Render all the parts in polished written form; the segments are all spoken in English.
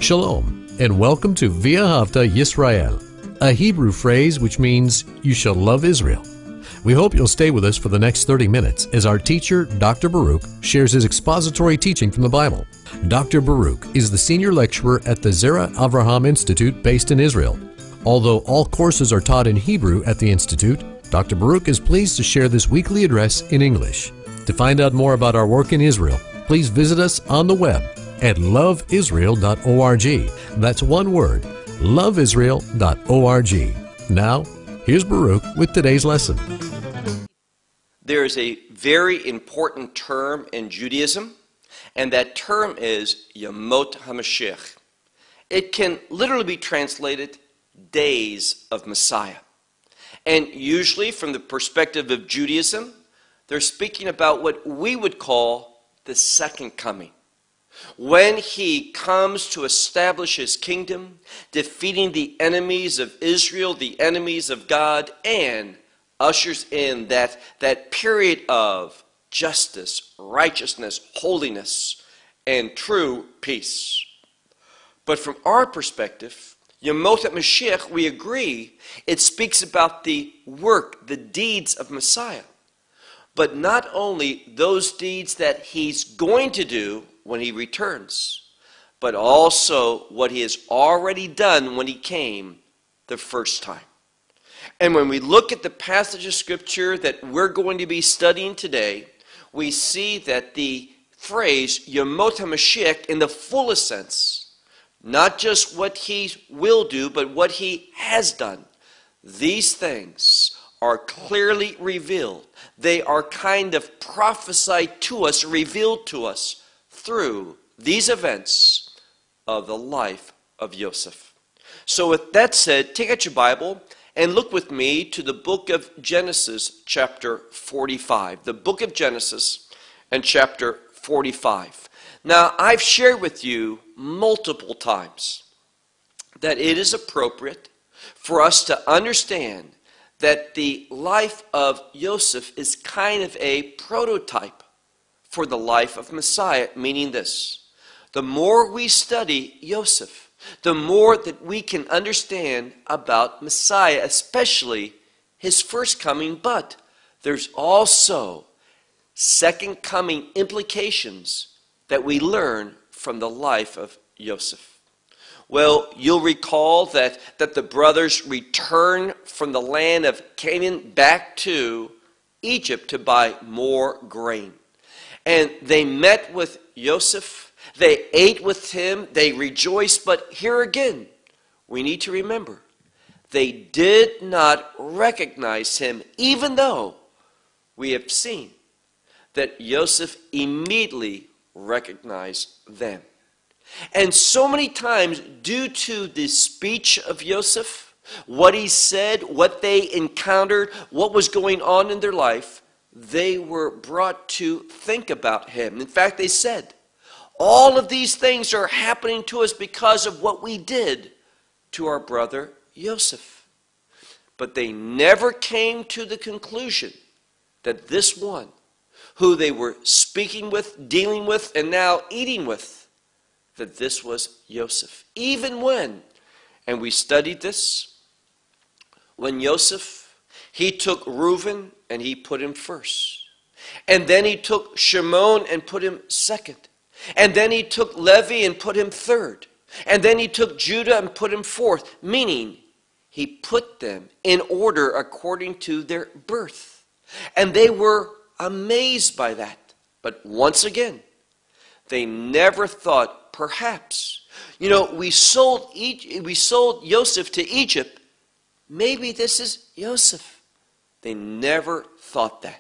Shalom, and welcome to V'ahavta Yisrael, a Hebrew phrase which means, you shall love Israel. We hope you'll stay with us for the next 30 minutes as our teacher, Dr. Baruch, shares his expository teaching from the Bible. Dr. Baruch is the senior lecturer at the Zera Avraham Institute based in Israel. Although all courses are taught in Hebrew at the Institute, Dr. Baruch is pleased to share this weekly address in English. To find out more about our work in Israel, please visit us on the web at loveisrael.org. That's one word, loveisrael.org. Now, here's Baruch with today's lesson. There is a very important term in Judaism, and that term is Yemot HaMashiach. It can literally be translated days of Messiah. And usually from the perspective of Judaism, they're speaking about what we would call the second coming. When he comes to establish his kingdom, defeating the enemies of Israel, the enemies of God, and ushers in that period of justice, righteousness, holiness, and true peace. But from our perspective, Yemot HaMashiach, we agree, it speaks about the work, the deeds of Messiah. But not only those deeds that he's going to do when he returns, but also what he has already done when he came the first time. And when we look at the passage of Scripture that we're going to be studying today, we see that the phrase Yemot HaMashiach in the fullest sense, not just what he will do, but what he has done, these things are clearly revealed. They are kind of prophesied to us, revealed to us through these events of the life of Yosef. So with that said, take out your Bible and look with me to the book of Genesis, chapter 45. The book of Genesis and chapter 45. Now, I've shared with you multiple times that it is appropriate for us to understand that the life of Yosef is kind of a prototype for the life of Messiah, meaning this: the more we study Yosef, the more that we can understand about Messiah, especially his first coming, but there's also second coming implications that we learn from the life of Yosef. Well, you'll recall that the brothers returned from the land of Canaan back to Egypt to buy more grain. And they met with Yosef, they ate with him, they rejoiced, but here again, we need to remember, they did not recognize him, even though we have seen that Yosef immediately recognized them. And so many times, due to the speech of Yosef, what he said, what they encountered, what was going on in their life, they were brought to think about him. In fact, they said, all of these things are happening to us because of what we did to our brother Yosef. But they never came to the conclusion that this one, who they were speaking with, dealing with, and now eating with, that this was Yosef. Even when, and we studied this, when Yosef, he took Reuben and he put him first. And then he took Shimon and put him second. And then he took Levi and put him third. And then he took Judah and put him fourth, meaning he put them in order according to their birth. And they were amazed by that. But once again, they never thought, perhaps, we sold Yosef to Egypt. Maybe this is Yosef. They never thought that.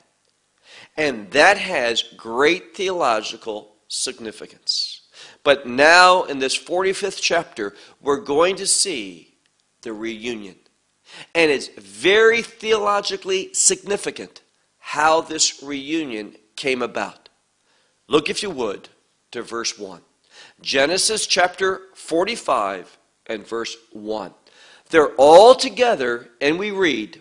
And that has great theological significance. But now in this 45th chapter, we're going to see the reunion. And it's very theologically significant how this reunion came about. Look, if you would, to verse 1. Genesis chapter 45 and verse 1. They're all together, and we read,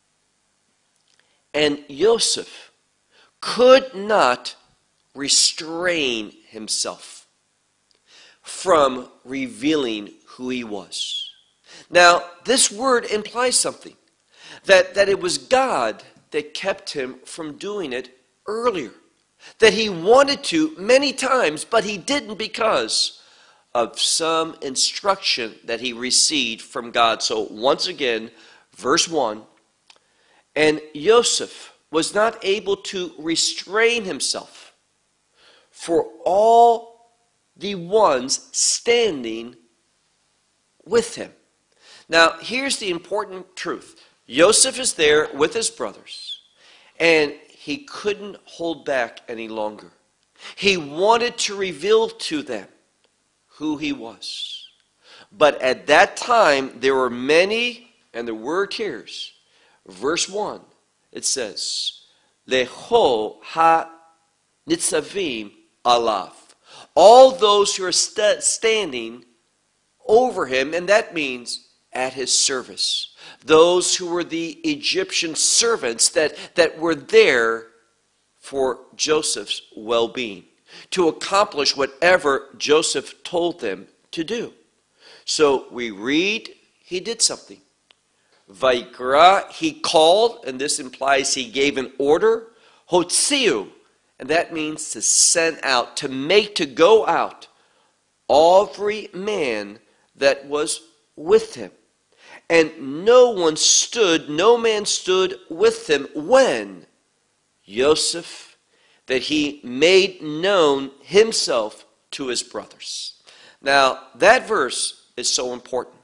"And Joseph could not restrain himself, from revealing who he was. Now, this word implies something, that it was God that kept him from doing it earlier, that he wanted to many times, but he didn't because of some instruction that he received from God. So once again, verse 1, and Joseph was not able to restrain himself for all the ones standing with him. Now, here's the important truth. Joseph is there with his brothers, and he couldn't hold back any longer. He wanted to reveal to them who he was. But at that time, there were many, and the word here, verse 1, it says, Leho ha-nitzavim alav. All those who are standing over him, and that means at his service. Those who were the Egyptian servants that were there for Joseph's well-being, to accomplish whatever Joseph told them to do. So we read, he did something. Vaikra, he called, and this implies he gave an order. Hotziu, and that means to send out, to go out, every man that was with him. And no man stood with him when Joseph, that he made known himself to his brothers. Now, that verse is so important.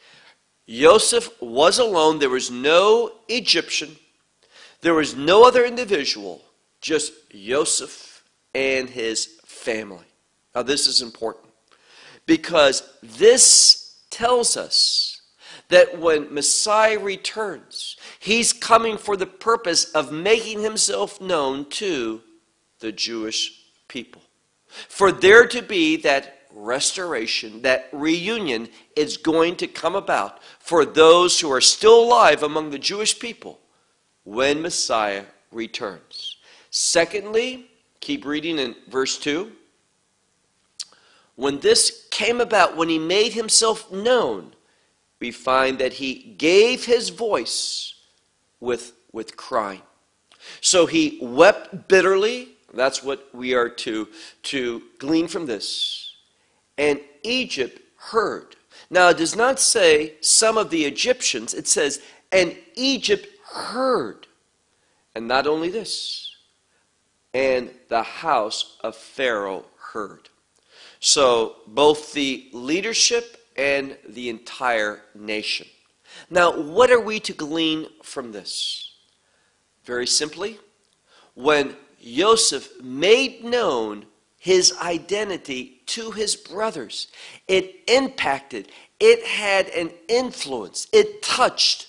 Joseph was alone. There was no Egyptian. There was no other individual. Just Joseph and his family. Now, this is important because this tells us that when Messiah returns, he's coming for the purpose of making himself known to the Jewish people. For there to be that restoration, that reunion is going to come about for those who are still alive among the Jewish people when Messiah returns. Secondly, keep reading in verse 2. When this came about, when he made himself known, we find that he gave his voice with crying. So he wept bitterly. That's what we are to glean from this. And Egypt heard. Now, it does not say some of the Egyptians. It says, and Egypt heard. And not only this, and the house of Pharaoh heard. So both the leadership and the entire nation. Now, what are we to glean from this? Very simply, when Joseph made known his identity to his brothers, it impacted, it had an influence, it touched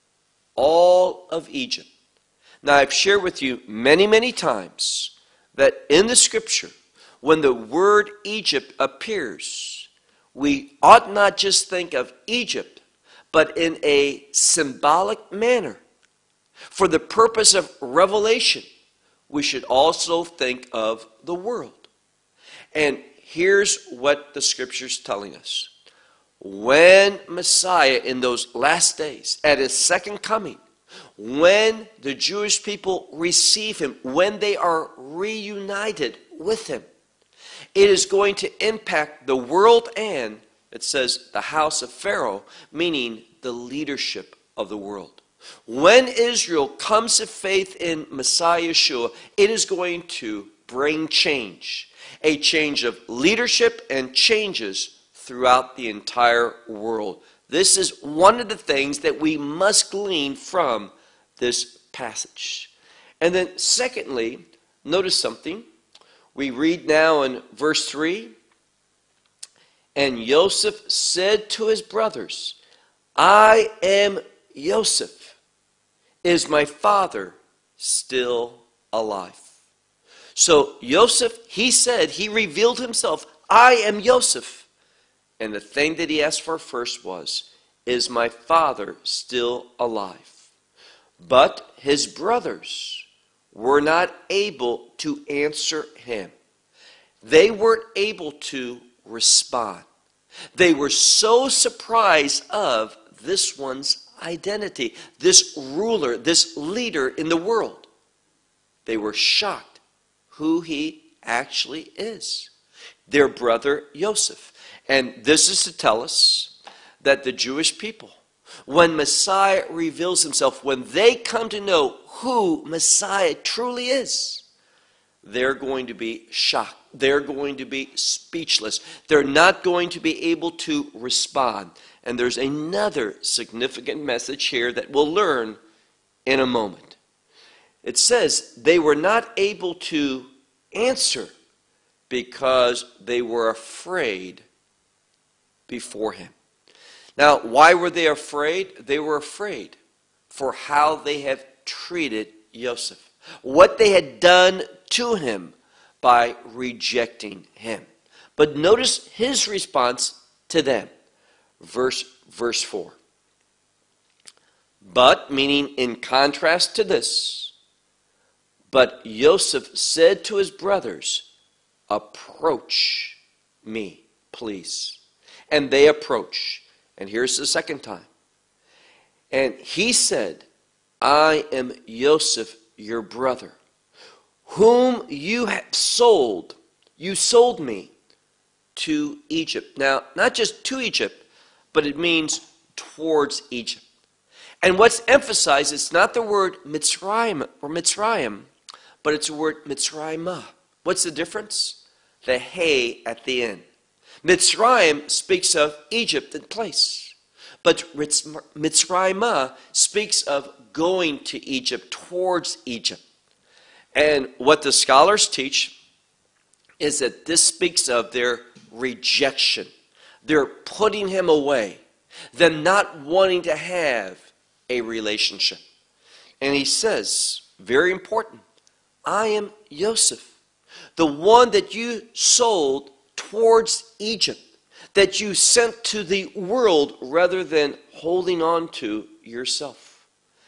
all of Egypt. Now, I've shared with you many, many times that in the scripture, when the word Egypt appears, we ought not just think of Egypt, but in a symbolic manner. For the purpose of revelation, we should also think of the world. And here's what the scripture's telling us. When Messiah, in those last days, at his second coming, when the Jewish people receive him, when they are reunited with him, it is going to impact the world and, it says, the house of Pharaoh, meaning the leadership of the world. When Israel comes to faith in Messiah Yeshua, it is going to bring change. A change of leadership and changes throughout the entire world. This is one of the things that we must glean from this passage. And then secondly, notice something. We read now in verse 3, and Joseph said to his brothers, I am Joseph. Is my father still alive? So Joseph, he said, he revealed himself, I am Joseph. And the thing that he asked for first was, is my father still alive? But his brothers were not able to answer him. They weren't able to respond. They were so surprised of this one's identity, this ruler, this leader in the world. They were shocked who he actually is. Their brother Joseph. And this is to tell us that the Jewish people, when Messiah reveals himself, when they come to know who Messiah truly is, they're going to be shocked. They're going to be speechless. They're not going to be able to respond. And there's another significant message here that we'll learn in a moment. It says they were not able to answer because they were afraid before him. Now, why were they afraid? They were afraid for how they have treated Joseph, what they had done to him by rejecting him. But notice his response to them. Verse 4. But, meaning in contrast to this, but Joseph said to his brothers, approach me, please. And they approach. And here's the second time. And he said, I am Joseph, your brother, whom you have sold. You sold me to Egypt. Now, not just to Egypt, but it means towards Egypt. And what's emphasized, it's not the word Mitzrayim or Mitzrayim, but it's the word Mitzrayimah. What's the difference? The hey at the end. Mitzrayim speaks of Egypt and place. But Mitzrayimah speaks of going to Egypt, towards Egypt. And what the scholars teach is that this speaks of their rejection. They're putting him away. Them not wanting to have a relationship. And he says, very important, I am Joseph, the one that you sold towards Egypt, that you sent to the world rather than holding on to yourself.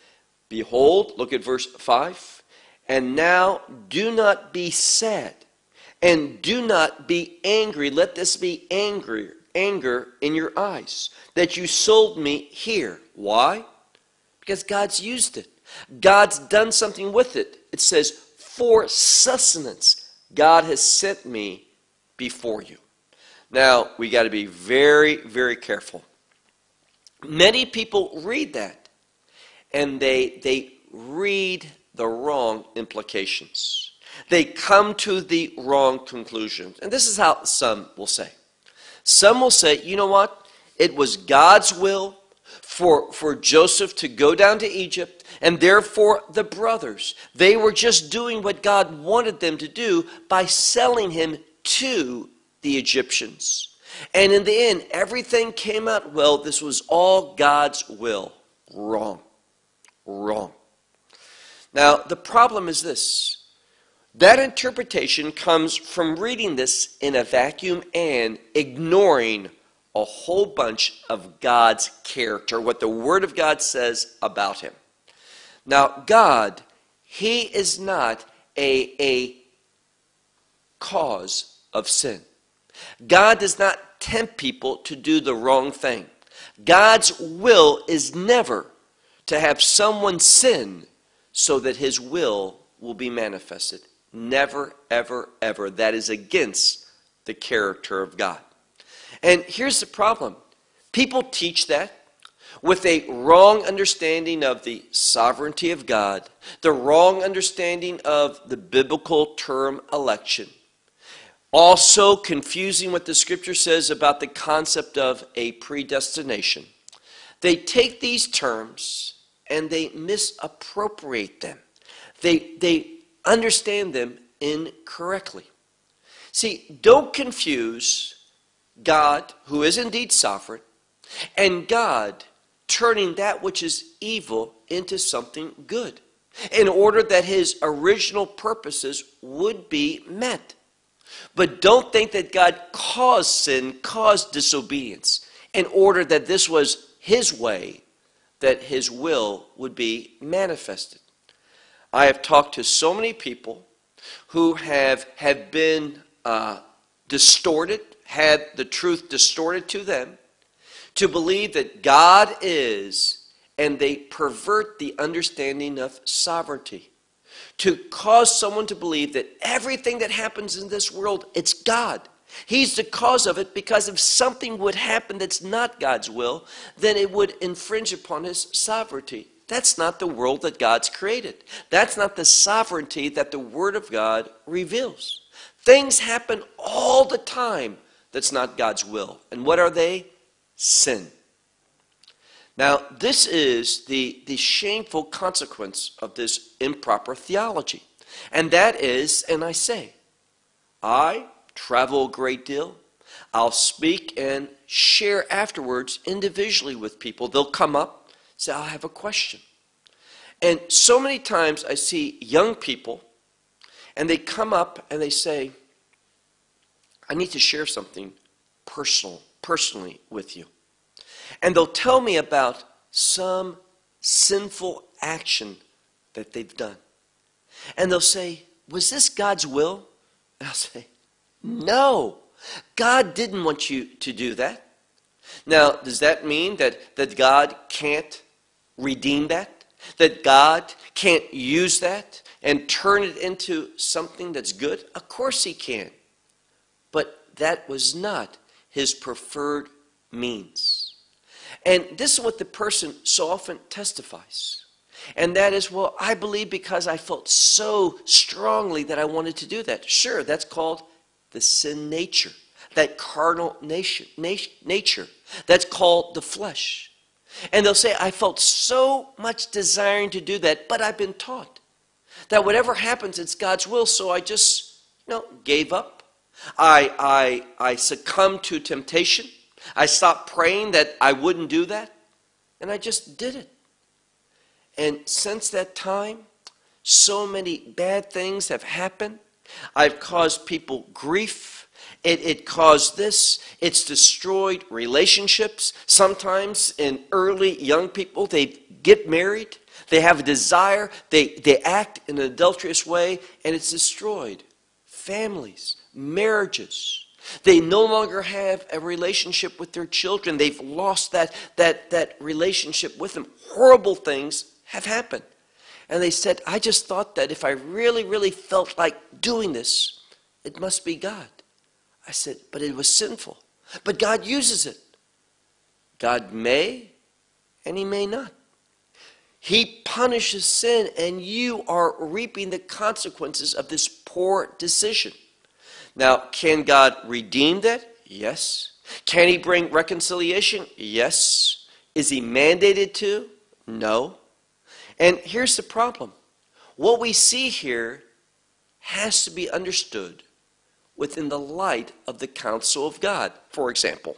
Behold, look at verse 5, and now do not be sad, and do not be angry. Let this be anger in your eyes, that you sold me here. Why? Because God's used it. God's done something with it. It says, for sustenance, God has sent me before you. Now, we got to be very, very careful. Many people read that, and they read the wrong implications. They come to the wrong conclusions. And this is how some will say. Some will say, you know what? It was God's will for Joseph to go down to Egypt, and therefore the brothers, they were just doing what God wanted them to do by selling him to the Egyptians. And in the end, everything came out well. This was all God's will. Wrong. Wrong. Now, the problem is this. That interpretation comes from reading this in a vacuum and ignoring a whole bunch of God's character, what the Word of God says about him. Now, God, he is not a cause of sin. God does not tempt people to do the wrong thing. God's will is never to have someone sin so that his will be manifested. Never, ever, ever. That is against the character of God. And here's the problem. People teach that with a wrong understanding of the sovereignty of God, the wrong understanding of the biblical term election. Also confusing what the scripture says about the concept of a predestination. They take these terms and they misappropriate them. They understand them incorrectly. See, don't confuse God, who is indeed sovereign, and God turning that which is evil into something good in order that his original purposes would be met. But don't think that God caused sin, caused disobedience, in order that this was his way, that his will would be manifested. I have talked to so many people who have been distorted, had the truth distorted to them, to believe that God is, and they pervert the understanding of sovereignty. To cause someone to believe that everything that happens in this world, it's God. He's the cause of it, because if something would happen that's not God's will, then it would infringe upon his sovereignty. That's not the world that God's created. That's not the sovereignty that the Word of God reveals. Things happen all the time that's not God's will. And what are they? Sin. Now, this is the shameful consequence of this improper theology. And that is, and I say, I travel a great deal. I'll speak and share afterwards individually with people. They'll come up, say, I have a question. And so many times I see young people, and they come up and they say, I need to share something personally with you. And they'll tell me about some sinful action that they've done. And they'll say, was this God's will? And I'll say, no, God didn't want you to do that. Now, does that mean that God can't redeem that? That God can't use that and turn it into something that's good? Of course he can. But that was not his preferred means. And this is what the person so often testifies. And that is, well, I believe because I felt so strongly that I wanted to do that. Sure, that's called the sin nature, that carnal nature. That's called the flesh. And they'll say, I felt so much desiring to do that, but I've been taught that whatever happens, it's God's will, so I just, gave up. I succumbed to temptation. I stopped praying that I wouldn't do that, and I just did it. And since that time, so many bad things have happened. I've caused people grief. It caused this. It's destroyed relationships. Sometimes in early young people, they get married. They have a desire. They act in an adulterous way, and it's destroyed families, marriages. They no longer have a relationship with their children. They've lost that relationship with them. Horrible things have happened. And they said, I just thought that if I really, really felt like doing this, it must be God. I said, but it was sinful. But God uses it. God may, and he may not. He punishes sin, and you are reaping the consequences of this poor decision. Now, can God redeem that? Yes. Can he bring reconciliation? Yes. Is he mandated to? No. And here's the problem. What we see here has to be understood within the light of the counsel of God. For example,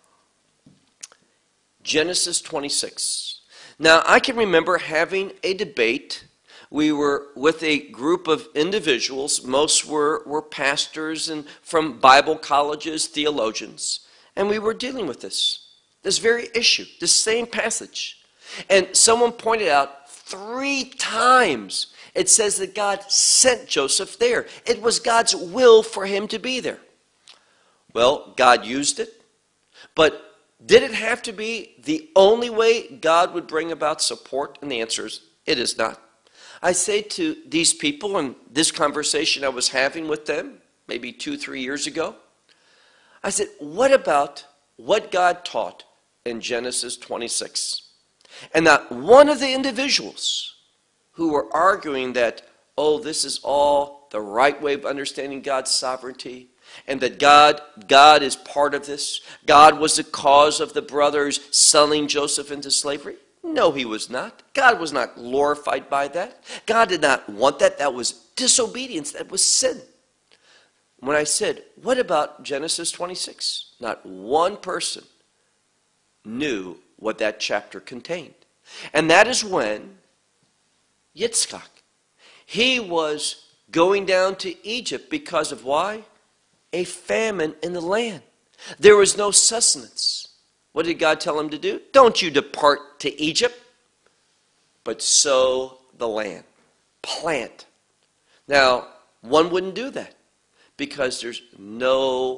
Genesis 26. Now, I can remember having a debate. We were with a group of individuals. Most were pastors and from Bible colleges, theologians. And we were dealing with this very issue, this same passage. And someone pointed out 3 times it says that God sent Joseph there. It was God's will for him to be there. Well, God used it. But did it have to be the only way God would bring about support? And the answer is, it is not. I say to these people, in this conversation I was having with them, maybe 2-3 years ago, I said, what about what God taught in Genesis 26? And not one of the individuals who were arguing that, oh, this is all the right way of understanding God's sovereignty, and that God is part of this. God was the cause of the brothers selling Joseph into slavery. No, he was not. God was not glorified by that. God did not want that. That was disobedience. That was sin. When I said, what about Genesis 26? Not one person knew what that chapter contained. And that is when Yitzchak, he was going down to Egypt because of why? A famine in the land. There was no sustenance. What did God tell him to do? Don't you depart to Egypt, but sow the land. Plant. Now, one wouldn't do that because there's no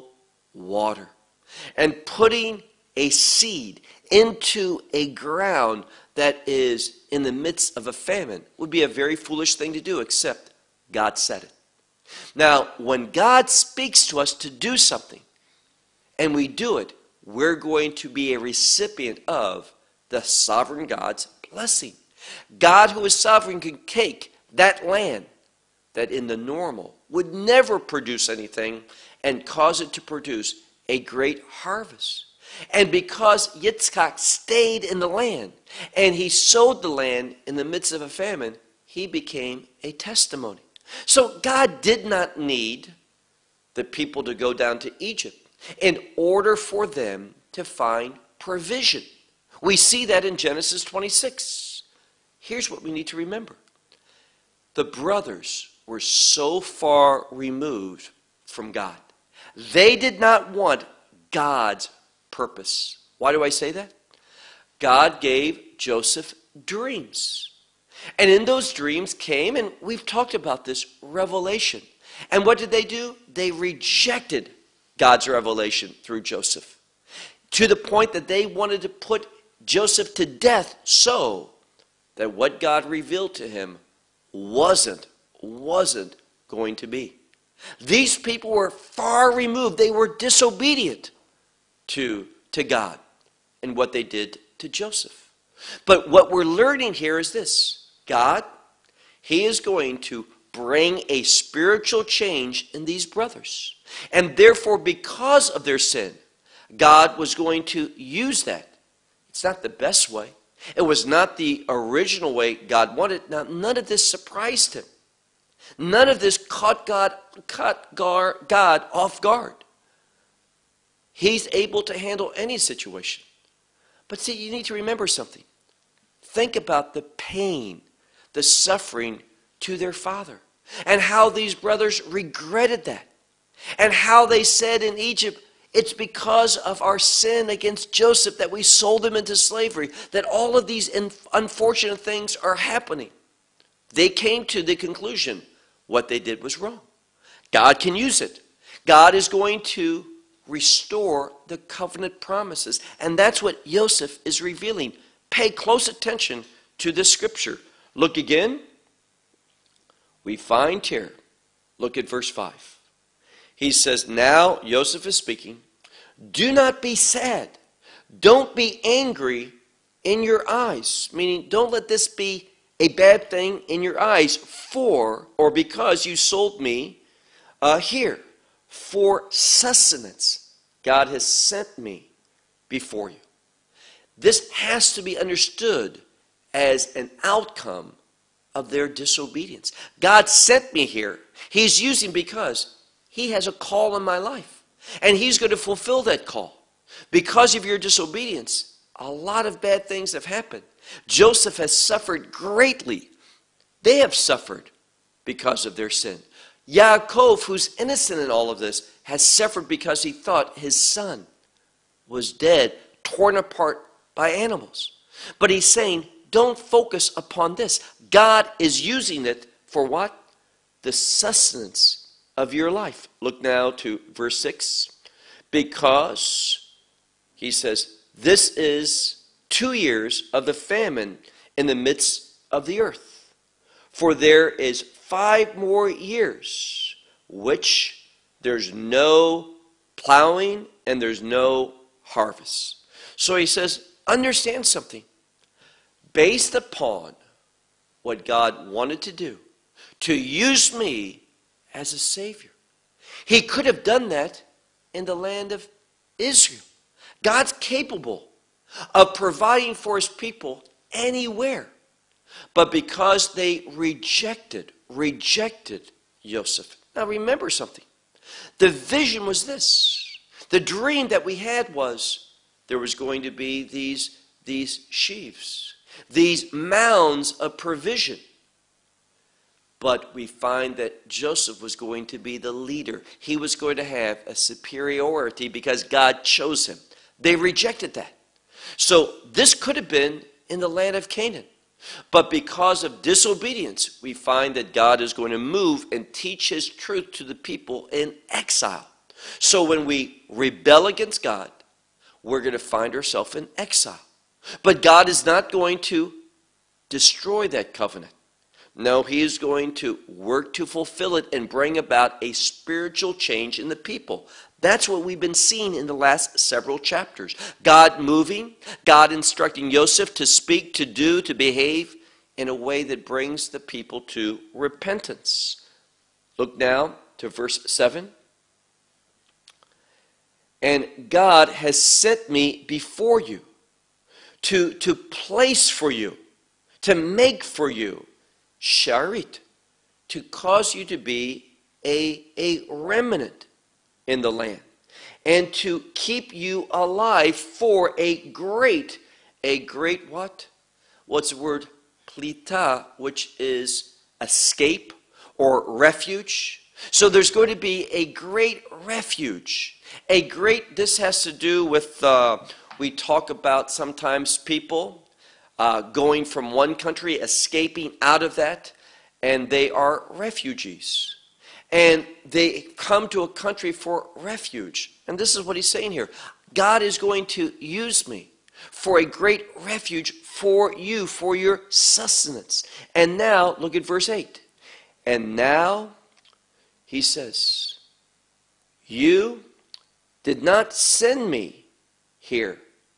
water. And putting a seed into a ground that is in the midst of a famine would be a very foolish thing to do, except God said it. Now, when God speaks to us to do something, and we do it, we're going to be a recipient of the sovereign God's blessing. God, who is sovereign, can take that land that in the normal would never produce anything and cause it to produce a great harvest. And because Yitzchak stayed in the land and he sowed the land in the midst of a famine, he became a testimony. So God did not need the people to go down to Egypt in order for them to find provision. We see that in Genesis 26. Here's what we need to remember. The brothers were so far removed from God. They did not want God's purpose. Why do I say that? God gave Joseph dreams. And in those dreams came, and we've talked about this, revelation. And what did they do? They rejected God's revelation through Joseph, to the point that they wanted to put Joseph to death so that what God revealed to him wasn't going to be. These people were far removed. They were disobedient to God and what they did to Joseph. But what we're learning here is this. God, he is going to bring a spiritual change in these brothers. And therefore, because of their sin, God was going to use that. It's not the best way. It was not the original way God wanted. Now, none of this surprised him. None of this caught God off guard. He's able to handle any situation. But see, you need to remember something. Think about the pain, the suffering to their father, and how these brothers regretted that, and how they said in Egypt, it's because of our sin against Joseph that we sold him into slavery, that all of these unfortunate things are happening. They came to the conclusion what they did was wrong. God can use it. God is going to restore the covenant promises. And that's what Joseph is revealing. Pay close attention to this scripture. Look again. We find here, look at verse 5. He says, now, Joseph is speaking, do not be sad. Don't be angry in your eyes. Meaning, don't let this be a bad thing in your eyes for, or because you sold me here. For sustenance, God has sent me before you. This has to be understood as an outcome of their disobedience. God sent me here. He's using because he has a call in my life. And he's going to fulfill that call. Because of your disobedience, a lot of bad things have happened. Joseph has suffered greatly. They have suffered because of their sin. Yaakov, who's innocent in all of this, has suffered because he thought his son was dead, torn apart by animals. But he's saying, don't focus upon this. God is using it for what? The sustenance of your life. Look now to verse 6. Because, he says, this is 2 years of the famine in the midst of the earth. For there is 5 more years, which there's no plowing and there's no harvest. So he says, understand something. Based upon what God wanted to do, to use me as a Savior. He could have done that in the land of Israel. God's capable of providing for his people anywhere. But because they rejected Joseph. Now remember something. The vision was this. The dream that we had was there was going to be these sheaves, these mounds of provision. But we find that Joseph was going to be the leader. He was going to have a superiority because God chose him. They rejected that. So this could have been in the land of Canaan. But because of disobedience, we find that God is going to move and teach his truth to the people in exile. So when we rebel against God, we're going to find ourselves in exile. But God is not going to destroy that covenant. No, he is going to work to fulfill it and bring about a spiritual change in the people. That's what we've been seeing in the last several chapters. God moving, God instructing Joseph to speak, to do, to behave in a way that brings the people to repentance. Look now to verse 7. And God has set me before you to place for you, to make for you, sharit, to cause you to be a remnant in the land, and to keep you alive for a great what? What's the word? Plita, which is escape or refuge. So there's going to be a great refuge. This has to do with, we talk about sometimes people going from one country, escaping out of that, and they are refugees. And they come to a country for refuge. And this is what he's saying here. God is going to use me for a great refuge for you, for your sustenance. And now, look at verse 8. And now, he says, you did not send me here,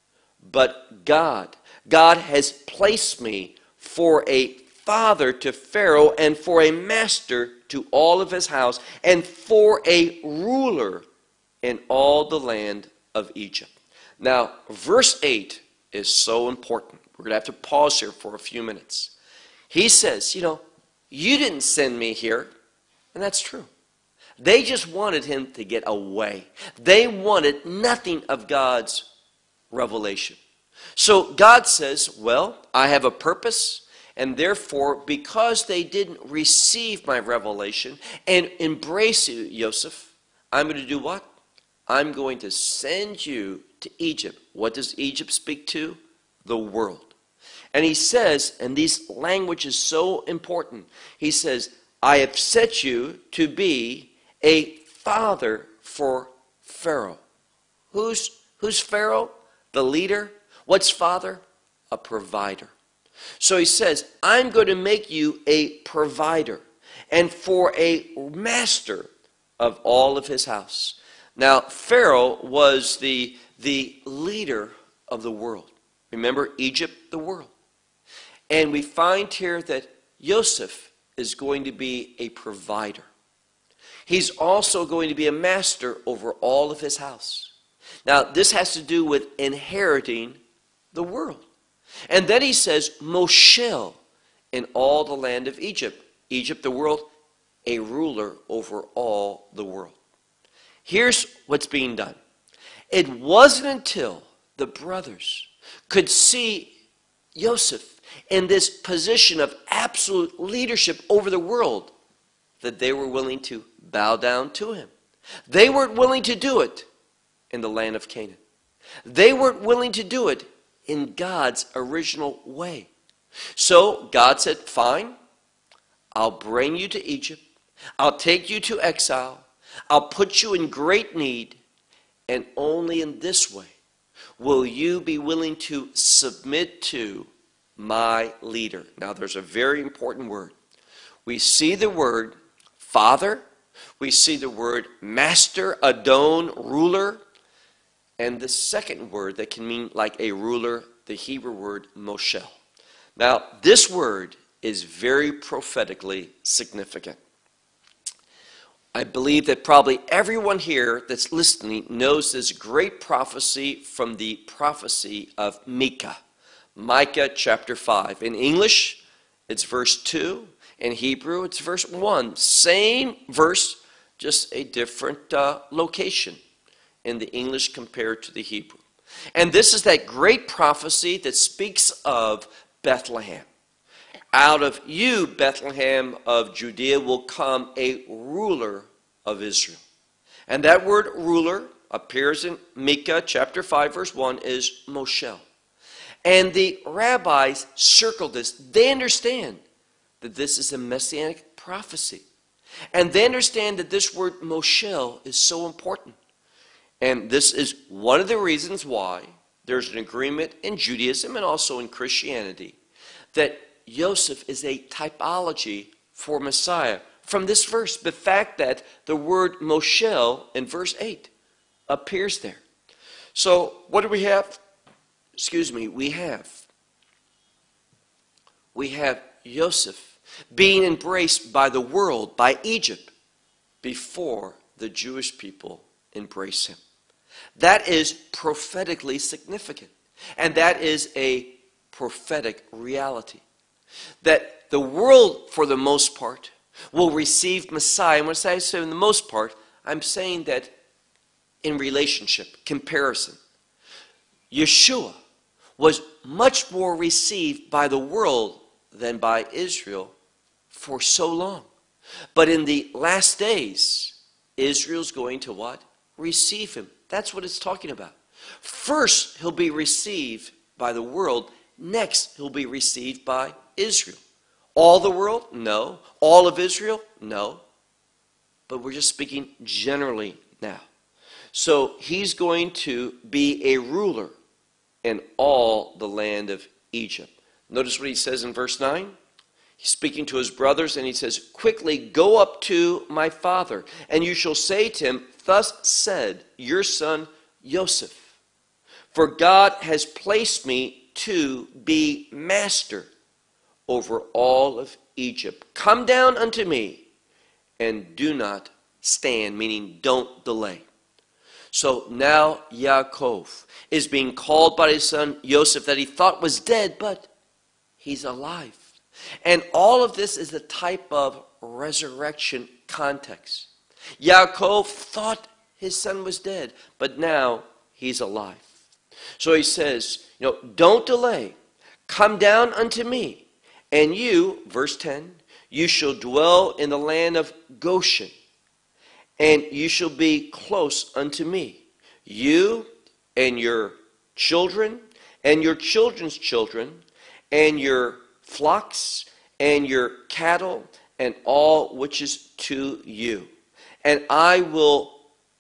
but God. God has placed me for a father to Pharaoh and for a master to all of his house and for a ruler in all the land of Egypt. Now, verse 8 is so important. We're going to have to pause here for a few minutes. He says, you didn't send me here, and that's true. They just wanted him to get away. They wanted nothing of God's revelation. So God says, well, I have a purpose, and therefore, because they didn't receive my revelation and embrace you, Joseph, I'm going to do what? I'm going to send you to Egypt. What does Egypt speak to? The world. And he says, and this language is so important, he says, I have set you to be a father for Pharaoh. Who's Pharaoh? The leader. What's father? A provider. So he says, I'm going to make you a provider and for a master of all of his house. Now, Pharaoh was the leader of the world. Remember, Egypt, the world. And we find here that Joseph is going to be a provider. He's also going to be a master over all of his house. Now, this has to do with inheriting the world. And then he says, Moshel in all the land of Egypt. Egypt, the world, a ruler over all the world. Here's what's being done. It wasn't until the brothers could see Joseph in this position of absolute leadership over the world that they were willing to bow down to him. They weren't willing to do it in the land of Canaan. They weren't willing to do it in God's original way. So God said, fine, I'll bring you to Egypt. I'll take you to exile. I'll put you in great need. And only in this way will you be willing to submit to my leader. Now there's a very important word. We see the word father. We see the word master, adon, ruler. And the second word that can mean like a ruler, the Hebrew word moshel. Now, this word is very prophetically significant. I believe that probably everyone here that's listening knows this great prophecy from the prophecy of Micah. Micah chapter 5. In English, it's verse 2. In Hebrew, it's verse 1. Same verse, just a different location in the English compared to the Hebrew. And this is that great prophecy that speaks of Bethlehem. Out of you, Bethlehem of Judea, will come a ruler of Israel. And that word ruler appears in Micah chapter 5 verse 1 is Moshel. And the rabbis circled this. They understand that this is a messianic prophecy. And they understand that this word Moshel is so important. And this is one of the reasons why there's an agreement in Judaism and also in Christianity that Joseph is a typology for Messiah. From this verse, the fact that the word Moshel in verse 8 appears there. So what do we have? We have Joseph being embraced by the world, by Egypt, before the Jewish people embrace him. That is prophetically significant. And that is a prophetic reality. That the world, for the most part, will receive Messiah. And when I say in the most part, I'm saying that in relationship, comparison, Yeshua was much more received by the world than by Israel for so long. But in the last days, Israel's going to what? Receive him. That's what it's talking about. First, he'll be received by the world. Next, he'll be received by Israel. All the world? No. All of Israel? No. But we're just speaking generally now. So he's going to be a ruler in all the land of Egypt. Notice what he says in verse 9. He's speaking to his brothers and he says, quickly go up to my father, and you shall say to him, thus said your son Joseph, for God has placed me to be master over all of Egypt. Come down unto me and do not stand, meaning don't delay. So now Yaakov is being called by his son Joseph that he thought was dead, but he's alive. And all of this is a type of resurrection context. Yaakov thought his son was dead, but now he's alive. So he says, don't delay. Come down unto me. And you, verse 10, you shall dwell in the land of Goshen, and you shall be close unto me, you and your children, and your children's children, and your flocks, and your cattle, and all which is to you. And I will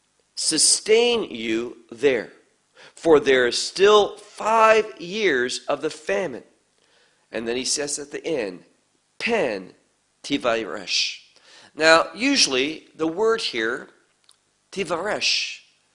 sustain you there, for there is still 5 years of the famine. And then he says at the end, Pen Tivaresh. Now, usually the word here, Tivaresh,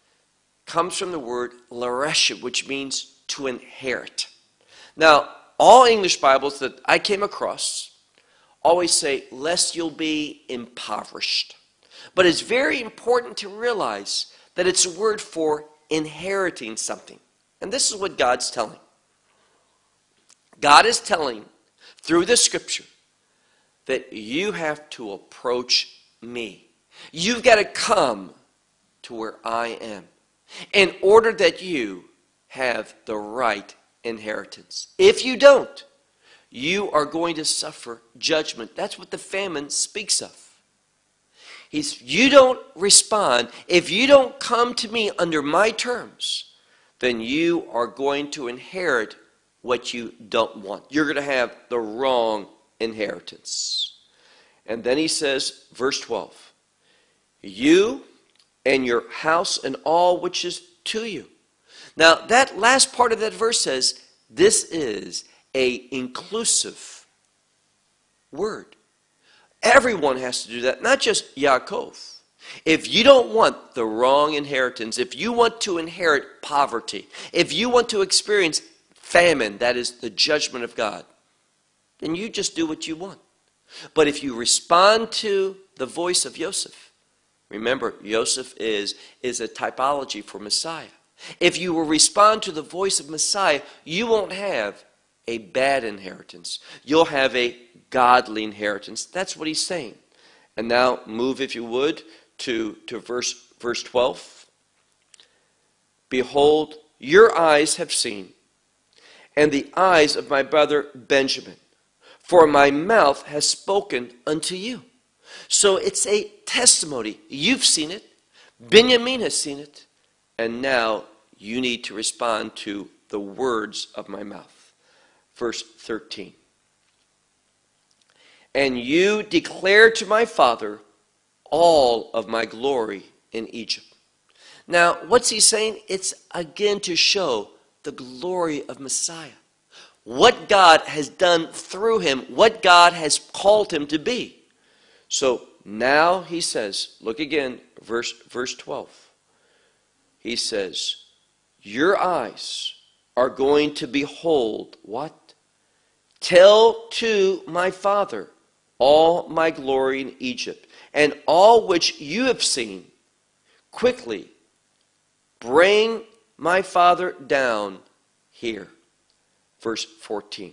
comes from the word Laresh, which means to inherit. Now, all English Bibles that I came across always say, lest you'll be impoverished. But it's very important to realize that it's a word for inheriting something. And this is what God's telling. God is telling, through the scripture, that you have to approach me. You've got to come to where I am in order that you have the right inheritance. If you don't, you are going to suffer judgment. That's what the famine speaks of. You don't respond. If you don't come to me under my terms, then you are going to inherit what you don't want. You're going to have the wrong inheritance. And then he says, verse 12, you and your house and all which is to you. Now, that last part of that verse says, this is an inclusive word. Everyone has to do that, not just Yaakov. If you don't want the wrong inheritance, if you want to inherit poverty, if you want to experience famine, that is the judgment of God, then you just do what you want. But if you respond to the voice of Joseph, remember, Joseph is a typology for Messiah. If you will respond to the voice of Messiah, you won't have a bad inheritance. You'll have a godly inheritance. That's what he's saying. And now move, if you would, to verse 12. Behold, your eyes have seen, and the eyes of my brother Benjamin, for my mouth has spoken unto you. So it's a testimony. You've seen it. Benjamin has seen it. And now you need to respond to the words of my mouth. Verse 13. And you declare to my father all of my glory in Egypt. Now, what's he saying? It's again to show the glory of Messiah. What God has done through him, what God has called him to be. So now he says, look again, verse 12. He says, your eyes are going to behold what? Tell to my father all my glory in Egypt, and all which you have seen. Quickly bring my father down here. Verse 14.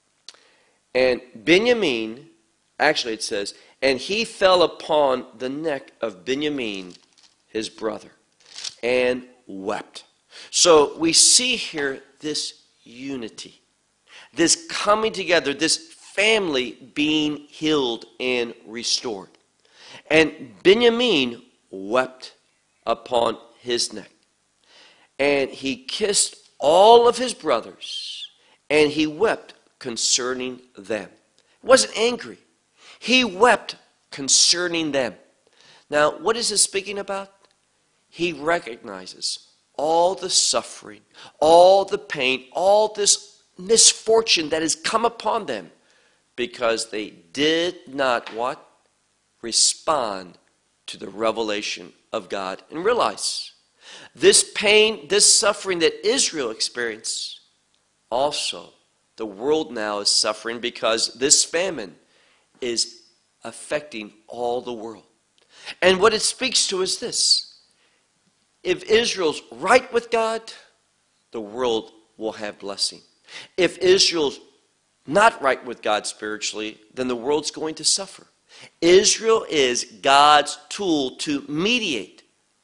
And Benjamin, actually it says, and he fell upon the neck of Benjamin, his brother, and wept. So we see here this unity, this coming together, this family being healed and restored. And Benjamin wept upon his neck. And he kissed all of his brothers, and he wept concerning them. He wasn't angry. He wept concerning them. Now, what is this speaking about? He recognizes all the suffering, all the pain, all this misfortune that has come upon them because they did not what? Respond to the revelation of God and realize this pain, this suffering that Israel experienced, also the world now is suffering because this famine is affecting all the world. And what it speaks to is this: if Israel's right with God, the world will have blessing. If Israel's not right with God spiritually, then the world's going to suffer. Israel is God's tool to mediate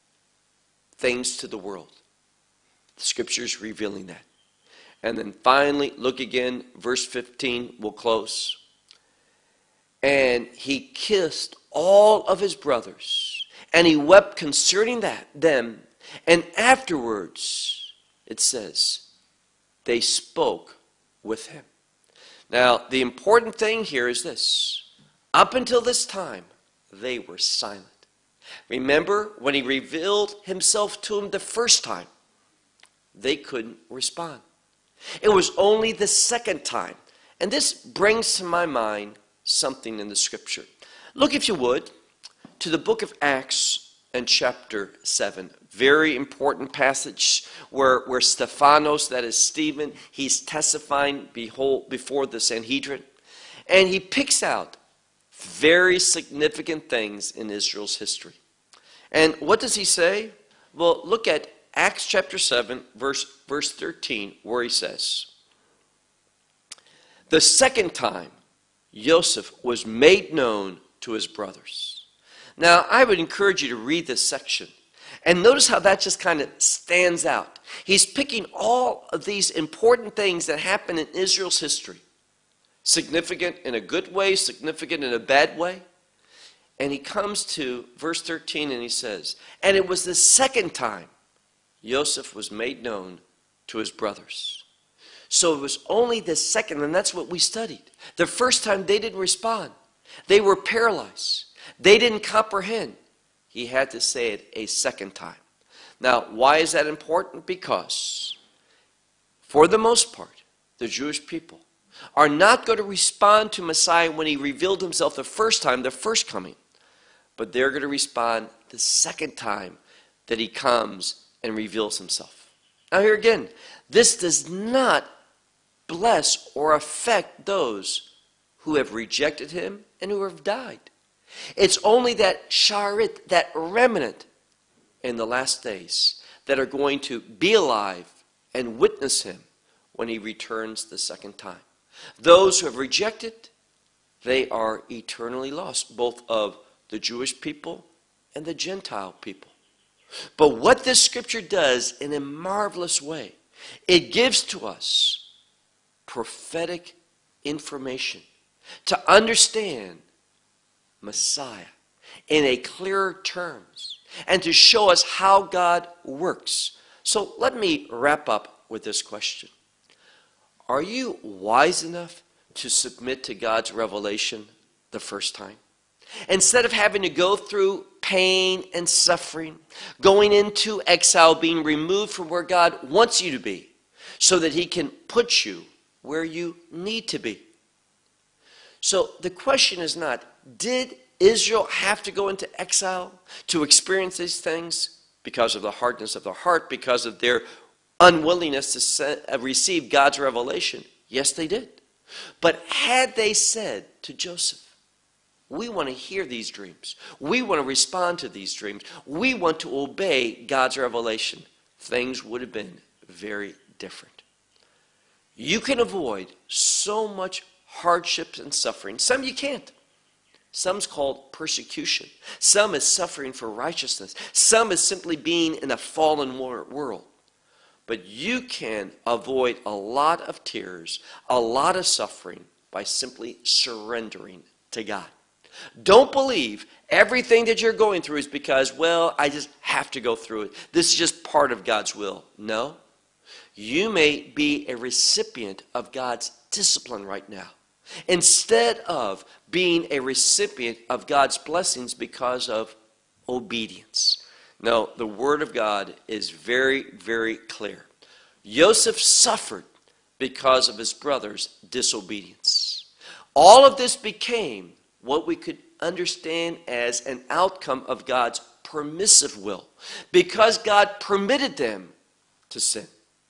things to the world. The scripture is revealing that. And then finally, look again, verse 15, we'll close. And he kissed all of his brothers, and he wept concerning them. And afterwards, it says, they spoke with him. Now, the important thing here is this. Up until this time, they were silent. Remember, when he revealed himself to them the first time, they couldn't respond. It was only the second time. And this brings to my mind something in the scripture. Look, if you would, to the book of Acts and chapter 7. Very important passage where Stephanos, that is Stephen, he's testifying before the Sanhedrin. And he picks out very significant things in Israel's history. And what does he say? Well, look at Acts chapter 7, verse 13, where he says, the second time Joseph was made known to his brothers. Now, I would encourage you to read this section. And notice how that just kind of stands out. He's picking all of these important things that happen in Israel's history. Significant in a good way, significant in a bad way. And he comes to verse 13 and he says, and it was the second time Joseph was made known to his brothers. So it was only the second, and that's what we studied. The first time they didn't respond. They were paralyzed. They didn't comprehend. He had to say it a second time. Now, why is that important? Because, for the most part, the Jewish people are not going to respond to Messiah when he revealed himself the first time, the first coming. But they're going to respond the second time that he comes and reveals himself. Now here again, this does not bless or affect those who have rejected him and who have died. It's only that sharit, that remnant in the last days that are going to be alive and witness him when he returns the second time. Those who have rejected, they are eternally lost, both of the Jewish people and the Gentile people. But what this scripture does in a marvelous way, it gives to us prophetic information to understand Messiah in a clearer terms and to show us how God works. So let me wrap up with this question. Are you wise enough to submit to God's revelation the first time? Instead of having to go through pain and suffering, going into exile, being removed from where God wants you to be, so that he can put you where you need to be. So the question is not, did Israel have to go into exile to experience these things because of the hardness of their heart, because of their unwillingness to receive God's revelation? Yes, they did. But had they said to Joseph, we want to hear these dreams, we want to respond to these dreams, we want to obey God's revelation, things would have been very different. You can avoid so much hardships and suffering. Some you can't. Some's called persecution. Some is suffering for righteousness. Some is simply being in a fallen world. But you can avoid a lot of tears, a lot of suffering by simply surrendering to God. Don't believe everything that you're going through is because, well, I just have to go through it. This is just part of God's will. No. You may be a recipient of God's discipline right now, instead of being a recipient of God's blessings because of obedience. No, the Word of God is very, very clear. Joseph suffered because of his brother's disobedience. All of this became what we could understand as an outcome of God's permissive will, because God permitted them to sin.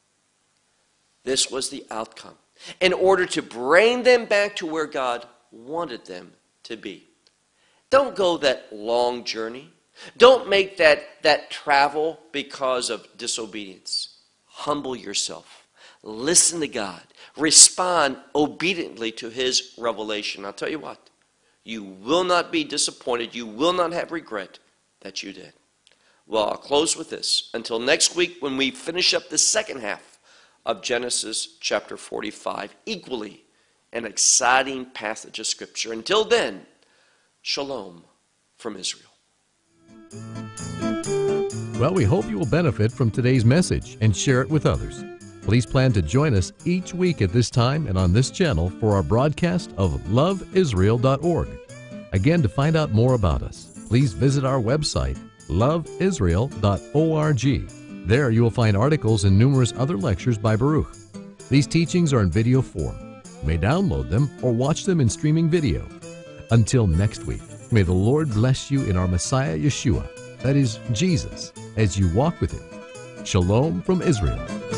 This was the outcome, in order to bring them back to where God wanted them to be. Don't go that long journey. Don't make that travel because of disobedience. Humble yourself. Listen to God. Respond obediently to his revelation. I'll tell you what, you will not be disappointed. You will not have regret that you did. Well, I'll close with this. Until next week when we finish up the second half of Genesis chapter 45, equally an exciting passage of Scripture. Until then, shalom from Israel. Well, we hope you will benefit from today's message and share it with others. Please plan to join us each week at this time and on this channel for our broadcast of loveisrael.org. Again, to find out more about us, please visit our website, loveisrael.org. There you will find articles and numerous other lectures by Baruch. These teachings are in video form. You may download them or watch them in streaming video. Until next week, may the Lord bless you in our Messiah Yeshua, that is Jesus, as you walk with him. Shalom from Israel.